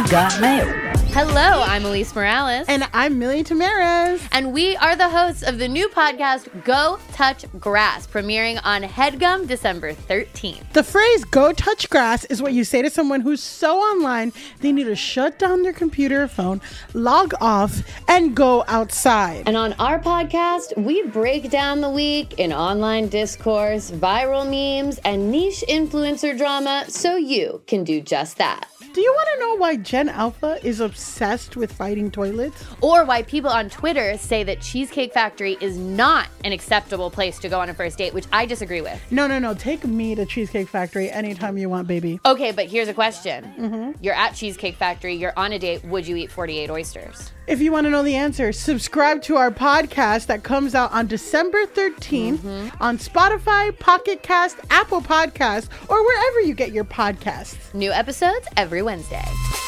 got mail. Hello, I'm Elise Morales. And I'm Millie Tamarez. And we are the hosts of the new podcast, Go Touch Grass, premiering on HeadGum December 13th. The phrase, go touch grass, is what you say to someone who's so online, they need to shut down their computer or phone, log off, and go outside. And on our podcast, we break down the week in online discourse, viral memes, and niche influencer drama so you can do just that. Do you want to know why Gen Alpha is obsessed with fighting toilets? Or why people on Twitter say that Cheesecake Factory is not an acceptable place to go on a first date, which I disagree with. No. Take me to Cheesecake Factory anytime you want, baby. Okay, but here's a question. You're at Cheesecake Factory, you're on a date, would you eat 48 oysters? If you want to know the answer, subscribe to our podcast that comes out on December 13th on Spotify, Pocket Cast, Apple Podcasts, or wherever you get your podcasts. New episodes every Wednesday.